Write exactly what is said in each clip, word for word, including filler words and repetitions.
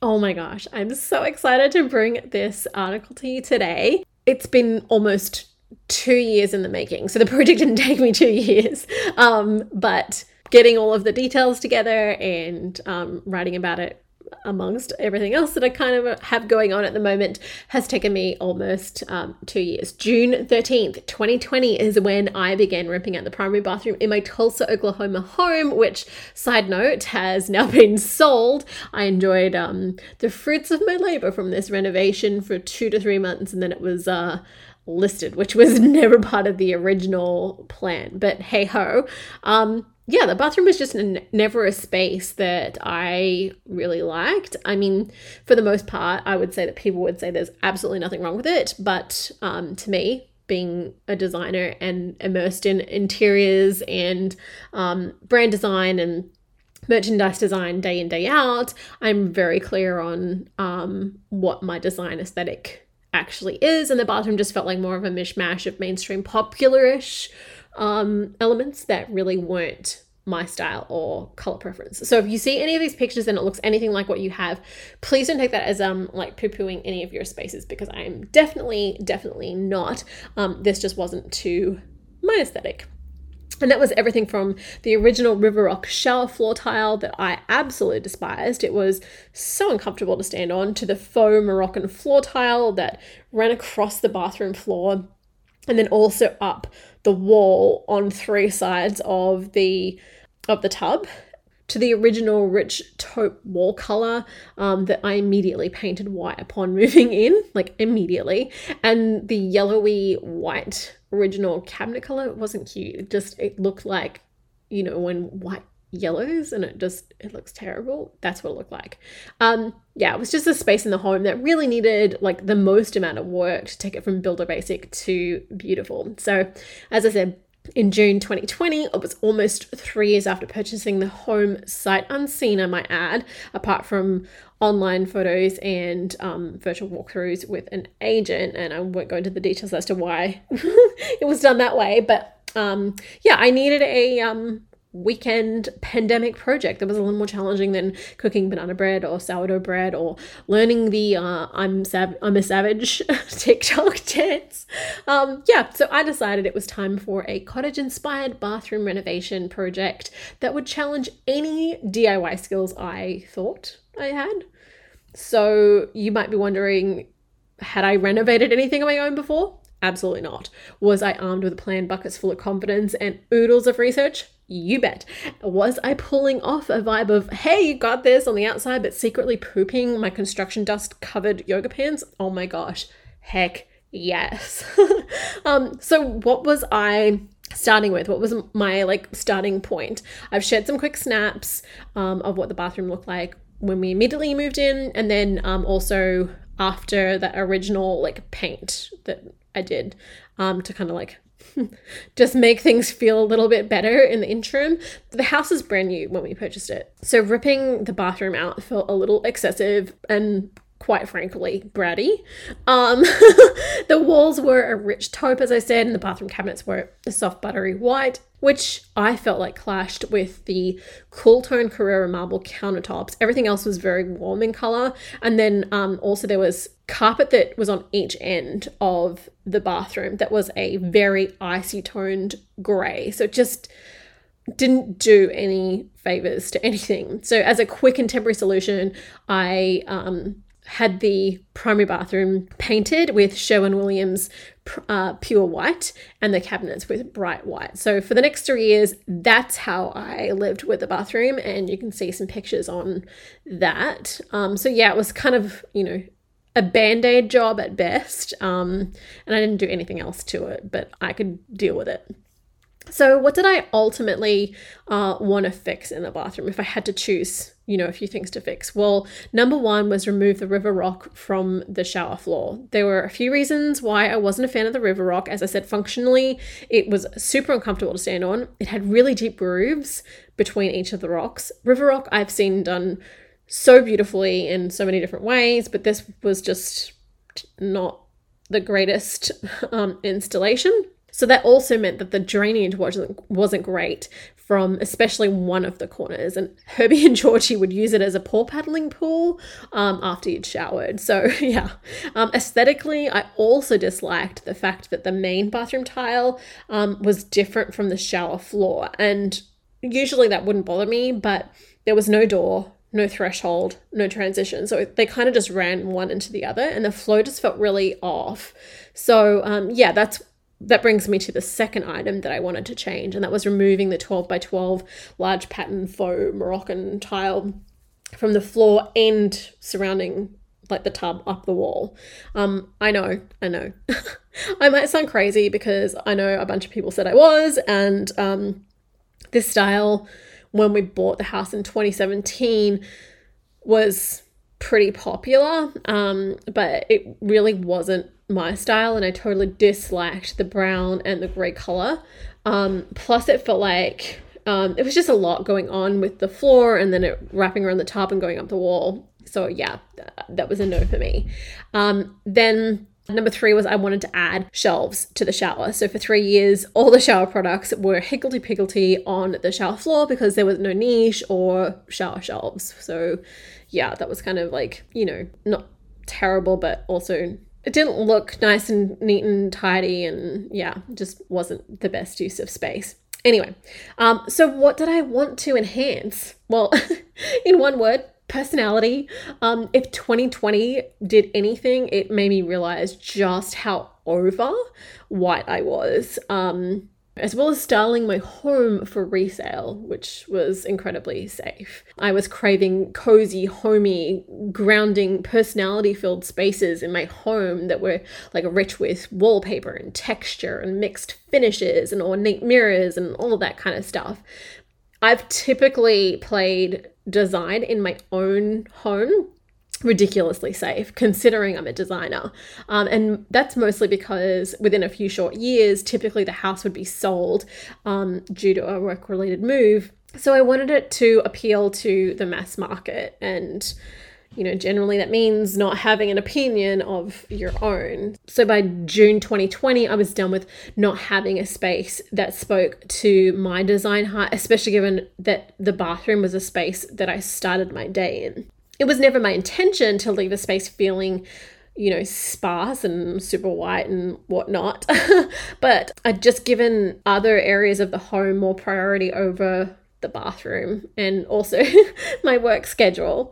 Oh my gosh, I'm so excited to bring this article to you today. It's been almost two years in the making, so the project didn't take me two years, um, but getting all of the details together and um, writing about it amongst everything else that I kind of have going on at the moment has taken me almost um, two years. June thirteenth, twenty twenty is when I began ripping out the primary bathroom in my Tulsa, Oklahoma home, which, side note, has now been sold. I enjoyed um, the fruits of my labor from this renovation for two to three months, and then it was uh, listed, which was never part of the original plan. But hey ho. Um, Yeah, the bathroom was just n- never a space that I really liked. I mean, for the most part, I would say that people would say there's absolutely nothing wrong with it. But um, to me, being a designer and immersed in interiors and um, brand design and merchandise design day in, day out, I'm very clear on um, what my design aesthetic actually is. And the bathroom just felt like more of a mishmash of mainstream popular-ish um, elements that really weren't my style or color preference. So if you see any of these pictures and it looks anything like what you have, please don't take that as um like poo-pooing any of your spaces, because I am definitely, definitely not. Um, this just wasn't to my aesthetic. And that was everything from the original River Rock shower floor tile that I absolutely despised. It was so uncomfortable to stand on, to the faux Moroccan floor tile that ran across the bathroom floor and then also up the wall on three sides of the of the tub, to the original rich taupe wall color um, that I immediately painted white upon moving in, like immediately. And the yellowy white original cabinet color wasn't cute. It just, it looked like, you know, when white yellows and it just, it looks terrible. That's what it looked like. Um, yeah, it was just a space in the home that really needed like the most amount of work to take it from builder basic to beautiful. So as I said, in June twenty twenty, it was almost three years after purchasing the home sight unseen, I might add, apart from online photos and um, virtual walkthroughs with an agent. And I won't go into the details as to why it was done that way. But um, yeah, I needed a um, weekend pandemic project that was a little more challenging than cooking banana bread or sourdough bread or learning the uh, I'm sav- I'm a savage TikTok dance. Um, yeah, so I decided it was time for a cottage-inspired bathroom renovation project that would challenge any D I Y skills I thought I had. So you might be wondering, had I renovated anything on my own before? Absolutely not. Was I armed with a plan, buckets full of confidence, and oodles of research? You bet. Was I pulling off a vibe of, hey, you got this on the outside, but secretly pooping my construction dust covered yoga pants? Oh my gosh. Heck yes. um, so what was I starting with? What was my like starting point? I've shared some quick snaps um, of what the bathroom looked like when we immediately moved in, and then um, also after that original like paint that I did um, to kind of like just make things feel a little bit better in the interim. The house is brand new when we purchased it, so ripping the bathroom out felt a little excessive and quite frankly bratty. Um, the walls were a rich taupe, as I said, and the bathroom cabinets were a soft buttery white, which I felt like clashed with the cool tone Carrera marble countertops. Everything else was very warm in color. And then um, also there was carpet that was on each end of the bathroom that was a very icy toned gray. So it just didn't do any favors to anything. So as a quick and temporary solution, I um, had the primary bathroom painted with Sherwin-Williams uh, pure white and the cabinets with bright white. So for the next three years, that's how I lived with the bathroom, and you can see some pictures on that. Um, so yeah, it was kind of, you know, a band-aid job at best, um, and I didn't do anything else to it, but I could deal with it. So what did I ultimately uh, want to fix in the bathroom if I had to choose, you know, a few things to fix? Well, number one was remove the River Rock from the shower floor. There were a few reasons why I wasn't a fan of the River Rock. As I said, functionally, it was super uncomfortable to stand on. It had really deep grooves between each of the rocks. River Rock I've seen done so beautifully in so many different ways, but this was just not the greatest um, installation. So that also meant that the drainage wasn't wasn't great from especially one of the corners, and Herbie and Georgie would use it as a paw paddling pool um, after you'd showered. So yeah, um, aesthetically, I also disliked the fact that the main bathroom tile um, was different from the shower floor, and usually that wouldn't bother me, but there was no door, no threshold, no transition. So they kind of just ran one into the other, and the flow just felt really off. So um, yeah, that's that brings me to the second item that I wanted to change, and that was removing the twelve by twelve large pattern faux Moroccan tile from the floor and surrounding like the tub up the wall. Um, I know, I know. I might sound crazy because I know a bunch of people said I was, and um, this style, when we bought the house in twenty seventeen, was pretty popular, um, but it really wasn't my style, and I totally disliked the brown and the grey color. Um, plus it felt like um, it was just a lot going on with the floor and then it wrapping around the tub and going up the wall. So yeah, that was a no for me. Um, then number three was I wanted to add shelves to the shower. So for three years, all the shower products were higgledy-piggledy on the shower floor because there was no niche or shower shelves. So yeah, that was kind of like, you know, not terrible, but also it didn't look nice and neat and tidy, and yeah, just wasn't the best use of space. Anyway, um, so what did I want to enhance? Well, in one word, personality. Um, if twenty twenty did anything, it made me realize just how over white I was, um, as well as styling my home for resale, which was incredibly safe. I was craving cozy, homey, grounding, personality-filled spaces in my home that were like rich with wallpaper and texture and mixed finishes and ornate mirrors and all of that kind of stuff. I've typically played design in my own home ridiculously safe, considering I'm a designer. Um, and that's mostly because within a few short years, typically the house would be sold um, due to a work-related move. So I wanted it to appeal to the mass market, and you know, generally that means not having an opinion of your own. So by June twenty twenty, I was done with not having a space that spoke to my design heart, especially given that the bathroom was a space that I started my day in. It was never my intention to leave a space feeling, you know, sparse and super white and whatnot. But I'd just given other areas of the home more priority over the bathroom and also my work schedule.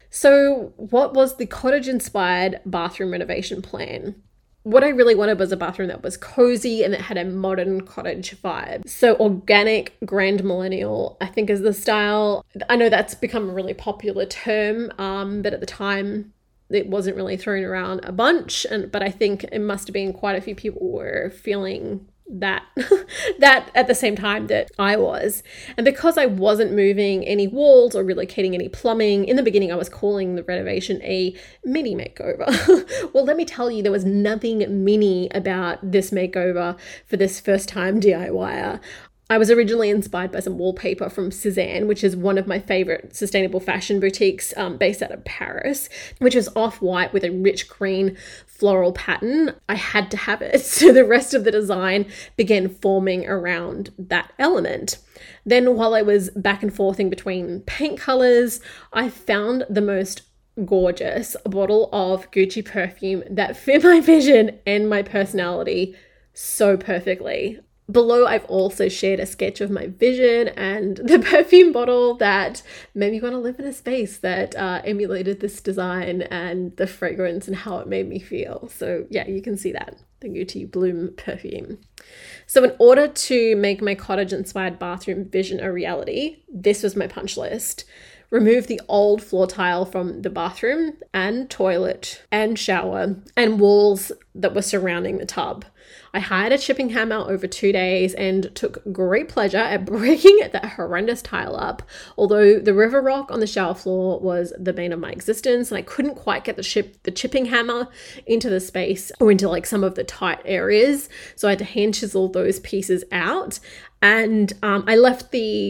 So what was the cottage-inspired bathroom renovation plan? What I really wanted was a bathroom that was cozy and that had a modern cottage vibe. So organic, grand millennial, I think is the style. I know that's become a really popular term, um, but at the time it wasn't really thrown around a bunch. And but I think it must have been quite a few people were feeling that that at the same time that I was. And because I wasn't moving any walls or relocating any plumbing, in the beginning I was calling the renovation a mini makeover. Well, let me tell you, there was nothing mini about this makeover for this first time DIYer. I was originally inspired by some wallpaper from Cézanne, which is one of my favorite sustainable fashion boutiques um, based out of Paris, which is off-white with a rich green floral pattern. I had to have it. So the rest of the design began forming around that element. Then while I was back and forthing between paint colors, I found the most gorgeous bottle of Gucci perfume that fit my vision and my personality so perfectly. Below, I've also shared a sketch of my vision and the perfume bottle that made me want to live in a space that uh, emulated this design and the fragrance and how it made me feel. So yeah, you can see that, the Gucci Bloom perfume. So in order to make my cottage-inspired bathroom vision a reality, this was my punch list. Remove the old floor tile from the bathroom and toilet and shower and walls that were surrounding the tub. I hired a chipping hammer over two days and took great pleasure at breaking that horrendous tile up, although the river rock on the shower floor was the bane of my existence and I couldn't quite get the chip the chipping hammer into the space or into like some of the tight areas, so I had to hand chisel those pieces out. And um, I left the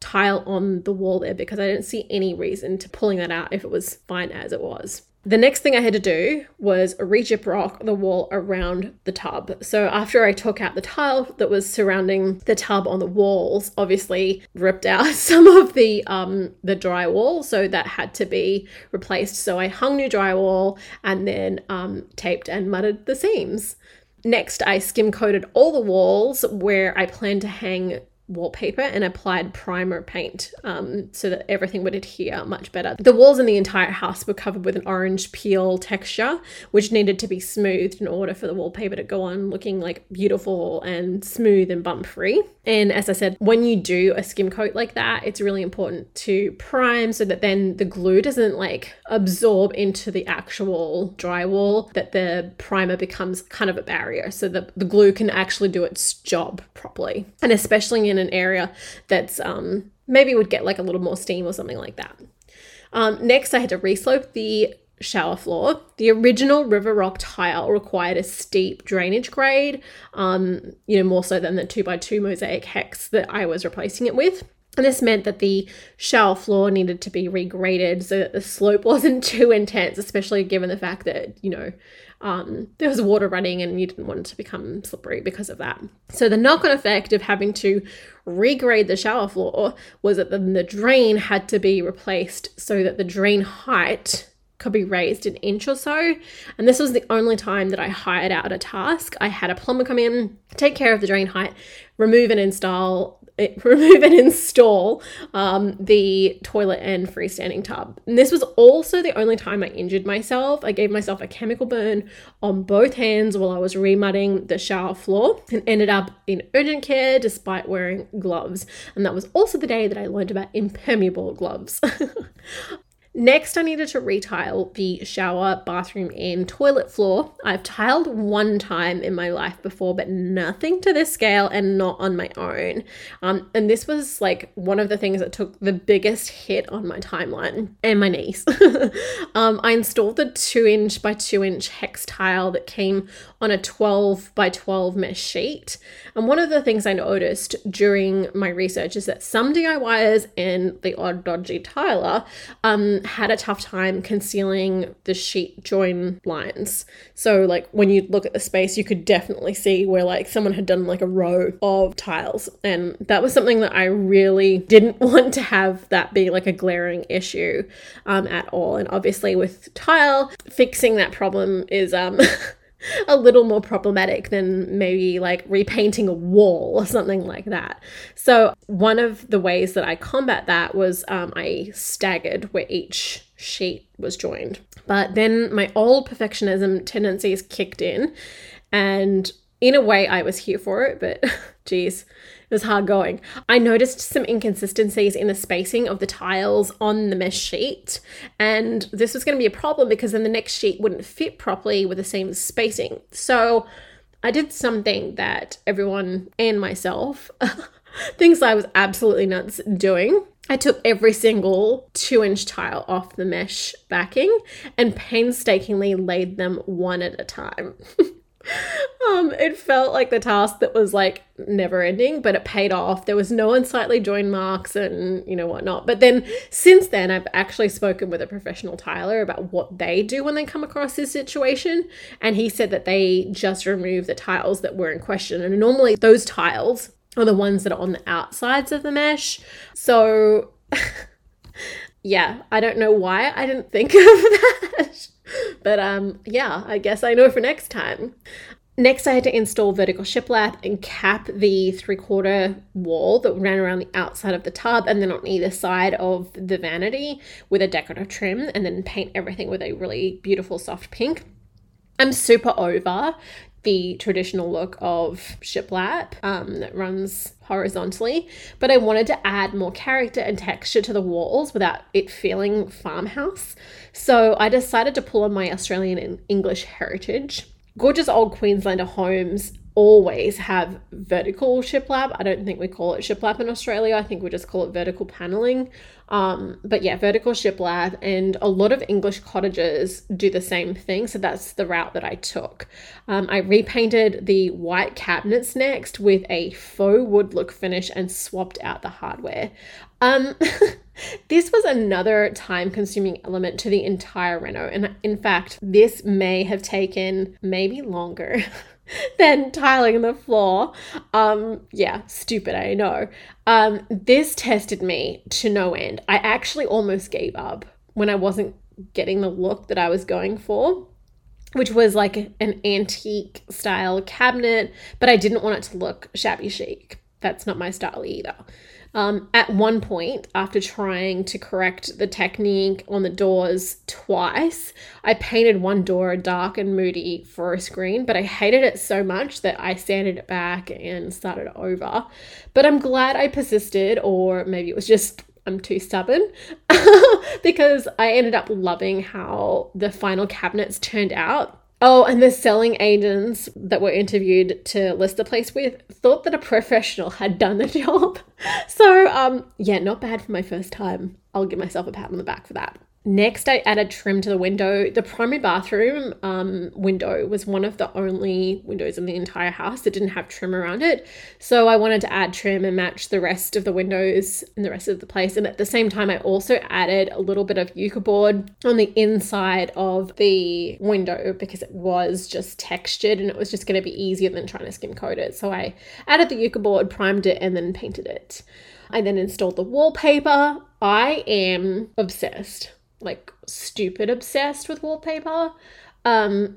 tile on the wall there because I didn't see any reason to pulling that out if it was fine as it was. The next thing I had to do was re-gyprock the wall around the tub. So after I took out the tile that was surrounding the tub on the walls, obviously ripped out some of the um, the drywall, so that had to be replaced. So I hung new drywall and then um, taped and mudded the seams. Next, I skim coated all the walls where I planned to hang wallpaper and applied primer paint um, so that everything would adhere much better. The walls in the entire house were covered with an orange peel texture, which needed to be smoothed in order for the wallpaper to go on looking like beautiful and smooth and bump free. And as I said, when you do a skim coat like that, it's really important to prime so that then the glue doesn't like absorb into the actual drywall, that the primer becomes kind of a barrier so that the glue can actually do its job properly. And especially in an area that's um, maybe would get like a little more steam or something like that. Um, next, I had to reslope the shower floor. The original River Rock tile required a steep drainage grade, um, you know, more so than the two by two mosaic hex that I was replacing it with. And this meant that the shower floor needed to be regraded so that the slope wasn't too intense, especially given the fact that, you know, um, there was water running and you didn't want it to become slippery because of that. So the knock-on effect of having to regrade the shower floor was that then the drain had to be replaced so that the drain height could be raised an inch or so. And this was the only time that I hired out a task. I had a plumber come in, take care of the drain height, remove and install It, remove and install um, the toilet and freestanding tub. And this was also the only time I injured myself. I gave myself a chemical burn on both hands while I was remudding the shower floor and ended up in urgent care despite wearing gloves. And that was also the day that I learned about impermeable gloves. Next, I needed to retile the shower, bathroom, and toilet floor. I've tiled one time in my life before, but nothing to this scale and not on my own. Um, and this was like one of the things that took the biggest hit on my timeline and my knees. um, I installed the two inch by two inch hex tile that came on a twelve by twelve mesh sheet. And one of the things I noticed during my research is that some D I Yers and the odd dodgy tiler um, had a tough time concealing the sheet join lines. So like when you look at the space, you could definitely see where like someone had done like a row of tiles. And that was something that I really didn't want to have that be like a glaring issue um, at all. And obviously with tile, fixing that problem is um a little more problematic than maybe like repainting a wall or something like that. So one of the ways that I combat that was um, I staggered where each sheet was joined. But then my old perfectionism tendencies kicked in, and in a way I was here for it, but geez, it was hard going. I noticed some inconsistencies in the spacing of the tiles on the mesh sheet, and this was going to be a problem because then the next sheet wouldn't fit properly with the same spacing. So I did something that everyone and myself thinks I was absolutely nuts doing. I took every single two inch tile off the mesh backing and painstakingly laid them one at a time. Um, it felt like the task that was like never ending, but it paid off. There was no unsightly join marks and you know whatnot. But then since then, I've actually spoken with a professional tiler about what they do when they come across this situation. And he said that they just remove the tiles that were in question. And normally those tiles are the ones that are on the outsides of the mesh. So yeah, I don't know why I didn't think of that. But um, yeah, I guess I know for next time. Next, I had to install vertical shiplap and cap the three-quarter wall that ran around the outside of the tub and then on either side of the vanity with a decorative trim, and then paint everything with a really beautiful soft pink. I'm super over the traditional look of shiplap um, that runs horizontally, but I wanted to add more character and texture to the walls without it feeling farmhouse. So I decided to pull on my Australian and English heritage. Gorgeous old Queenslander homes always have vertical shiplap. I don't think we call it shiplap in Australia. I think we just call it vertical paneling. Um, but yeah, vertical shiplap, and a lot of English cottages do the same thing. So that's the route that I took. Um, I repainted the white cabinets next with a faux wood look finish and swapped out the hardware. Um, this was another time-consuming element to the entire reno, and in fact, this may have taken maybe longer than tiling the floor. Um, yeah, stupid, I know. Um, this tested me to no end. I actually almost gave up when I wasn't getting the look that I was going for, which was like an antique style cabinet, but I didn't want it to look shabby chic. That's not my style either. Um, at one point, after trying to correct the technique on the doors twice, I painted one door dark and moody for a screen, but I hated it so much that I sanded it back and started over. But I'm glad I persisted, or maybe it was just I'm too stubborn, because I ended up loving how the final cabinets turned out. Oh, and the selling agents that were interviewed to list the place with thought that a professional had done the job. So, um, yeah, not bad for my first time. I'll give myself a pat on the back for that. Next, I added trim to the window. The primary bathroom um, window was one of the only windows in the entire house that didn't have trim around it. So I wanted to add trim and match the rest of the windows in the rest of the place. And at the same time, I also added a little bit of Yucca board on the inside of the window because it was just textured and it was just going to be easier than trying to skim coat it. So I added the Yucca board, primed it, and then painted it. I then installed the wallpaper. I am obsessed. Like stupid obsessed with wallpaper. Um,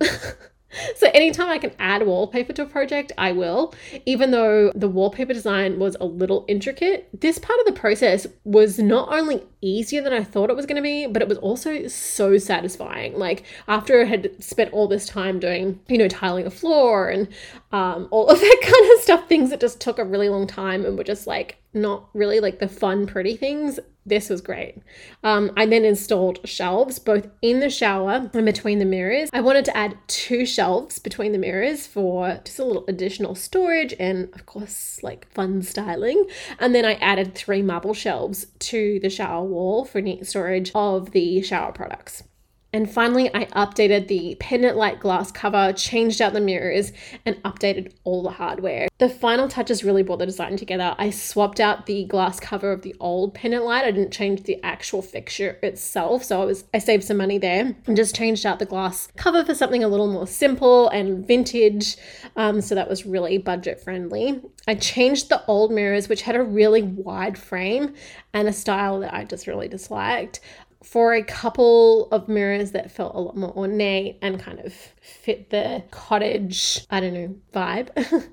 so anytime I can add wallpaper to a project, I will. Even though the wallpaper design was a little intricate, this part of the process was not only easier than I thought it was going to be, but it was also so satisfying. Like after I had spent all this time doing, you know, tiling the floor and um, all of that kind of stuff, things that just took a really long time and were just like not really like the fun, pretty things. This was great. Um, I then installed shelves both in the shower and between the mirrors. I wanted to add two shelves between the mirrors for just a little additional storage and, of course, like fun styling. And then I added three marble shelves to the shower wall for neat storage of the shower products. And finally, I updated the pendant light glass cover, changed out the mirrors, and updated all the hardware. The final touches really brought the design together. I swapped out the glass cover of the old pendant light. I didn't change the actual fixture itself, so I was I saved some money there and just changed out the glass cover for something a little more simple and vintage. Um, so that was really budget friendly. I changed the old mirrors, which had a really wide frame and a style that I just really disliked, for a couple of mirrors that felt a lot more ornate and kind of fit the cottage, I don't know, vibe.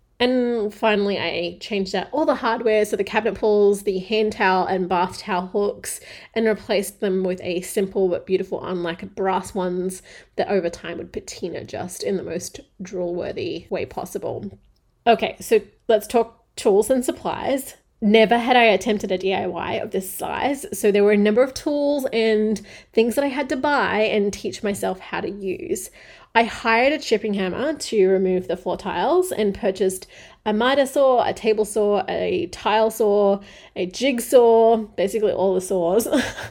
And finally, I changed out all the hardware, so the cabinet pulls, the hand towel and bath towel hooks, and replaced them with a simple but beautiful unlacquered brass ones that over time would patina just in the most drool-worthy way possible. Okay, so let's talk tools and supplies. Never had I attempted a D I Y of this size, so there were a number of tools and things that I had to buy and teach myself how to use. I hired a chipping hammer to remove the floor tiles and purchased a miter saw, a table saw, a tile saw, a jigsaw, basically all the saws,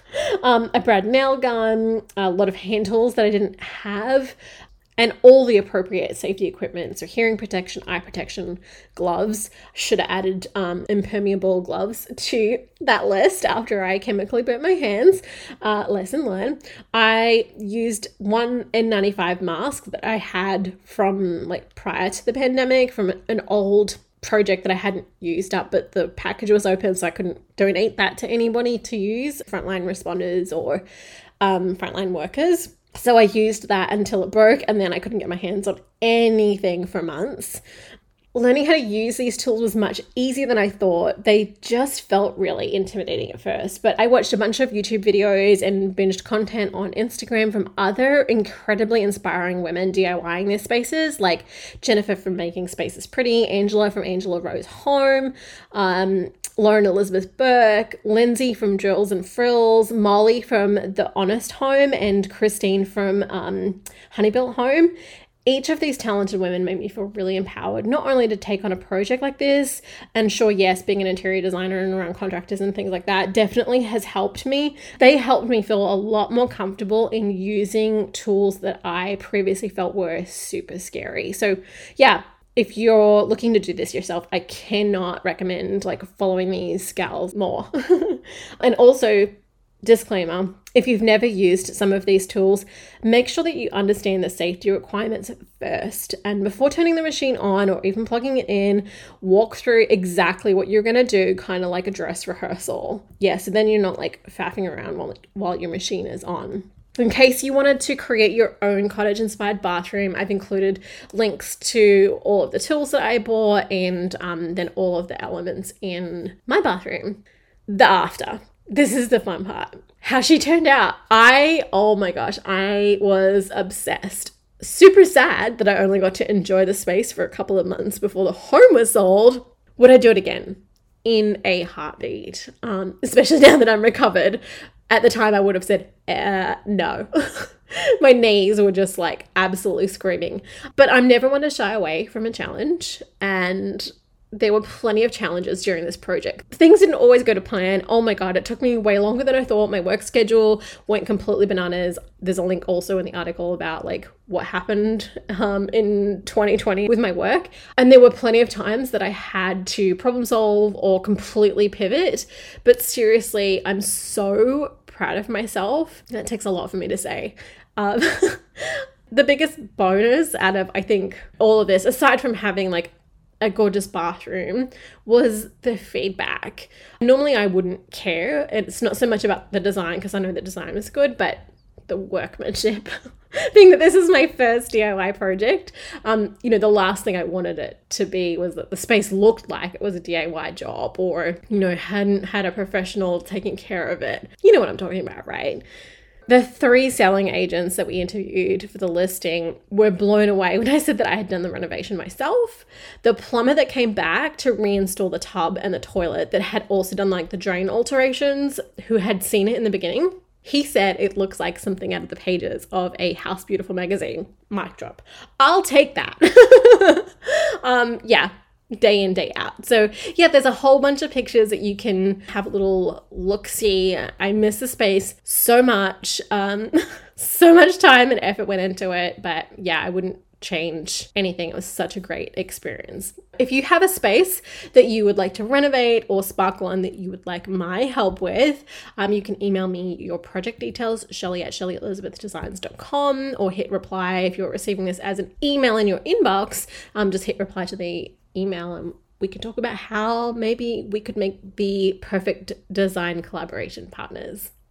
um, a brad nail gun, a lot of hand tools that I didn't have, and all the appropriate safety equipment. So hearing protection, eye protection, gloves. Should have added um, impermeable gloves to that list after I chemically burnt my hands. Uh, lesson learned. I used one N ninety-five mask that I had from like prior to the pandemic from an old project that I hadn't used up, but the package was open, so I couldn't donate that to anybody to use, frontline responders or um, frontline workers. So I used that until it broke, and then I couldn't get my hands on anything for months. Learning how to use these tools was much easier than I thought. They just felt really intimidating at first, but I watched a bunch of YouTube videos and binged content on Instagram from other incredibly inspiring women DIYing their spaces, like Jennifer from Making Spaces Pretty, Angela from Angela Rose Home, um, Lauren Elizabeth Burke, Lindsay from Drills and Frills, Molly from The Honest Home, and Christine from um, Honeybuilt Home. Each of these talented women made me feel really empowered, not only to take on a project like this, and sure, yes, being an interior designer and around contractors and things like that definitely has helped me. They helped me feel a lot more comfortable in using tools that I previously felt were super scary. So yeah, if you're looking to do this yourself, I cannot recommend like following these gals more. And also, disclaimer, if you've never used some of these tools, make sure that you understand the safety requirements first. And before turning the machine on or even plugging it in, walk through exactly what you're going to do, kind of like a dress rehearsal. Yeah, so then you're not like faffing around while, while your machine is on. In case you wanted to create your own cottage-inspired bathroom, I've included links to all of the tools that I bought and um, then all of the elements in my bathroom. The after. This is the fun part. How she turned out. I, oh my gosh, I was obsessed. Super sad that I only got to enjoy the space for a couple of months before the home was sold. Would I do it again? In a heartbeat. Um, especially now that I'm recovered. At the time, I would have said, uh, no. My knees were just like absolutely screaming. But I'm never one to shy away from a challenge. And there were plenty of challenges during this project. Things didn't always go to plan. Oh my God, it took me way longer than I thought. My work schedule went completely bananas. There's a link also in the article about like what happened um, in twenty twenty with my work. And there were plenty of times that I had to problem solve or completely pivot. But seriously, I'm so proud of myself. That takes a lot for me to say. Um, the biggest bonus out of, I think, all of this, aside from having like a gorgeous bathroom, was the feedback. Normally I wouldn't care. It's not so much about the design because I know the design is good, but the workmanship. Being that this is my first D I Y project, um, you know, the last thing I wanted it to be was that the space looked like it was a D I Y job or, you know, hadn't had a professional taking care of it. You know what I'm talking about, right? The three selling agents that we interviewed for the listing were blown away when I said that I had done the renovation myself. The plumber that came back to reinstall the tub and the toilet that had also done like the drain alterations, who had seen it in the beginning, he said it looks like something out of the pages of a House Beautiful magazine. Mic drop. I'll take that. um, yeah. Day in, day out. So yeah, there's a whole bunch of pictures that you can have a little look-see. I miss the space so much. Um, so much time and effort went into it, but yeah, I wouldn't change anything. It was such a great experience. If you have a space that you would like to renovate or sparkle on that you would like my help with, um, you can email me your project details, Shelley at shelley elizabeth designs dot com, or hit reply if you're receiving this as an email in your inbox. Um, just hit reply to the email and we can talk about how maybe we could make the perfect design collaboration partners.